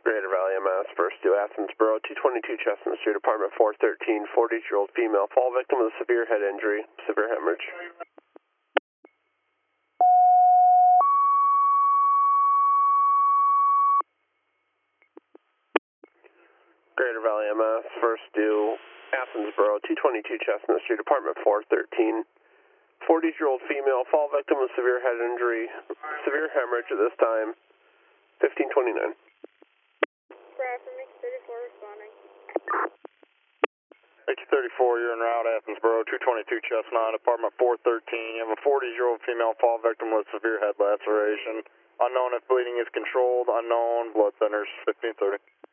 Greater Valley MS, first to Athens Borough, 222 Chestnut Street, apartment 413, 40-year-old female, fall victim with a severe head injury, severe hemorrhage. Greater Valley MS, first due Athens Borough, 222 Chestnut Street, apartment 413, 40-year-old female, fall victim with severe head injury, severe hemorrhage at this time, 1529. Bradford, X34 responding. X34, you're en route, Athens Borough, 222 Chestnut, apartment 413. You have a 40-year-old female fall victim with severe head laceration. Unknown if bleeding is controlled. Unknown, blood centers, 1530.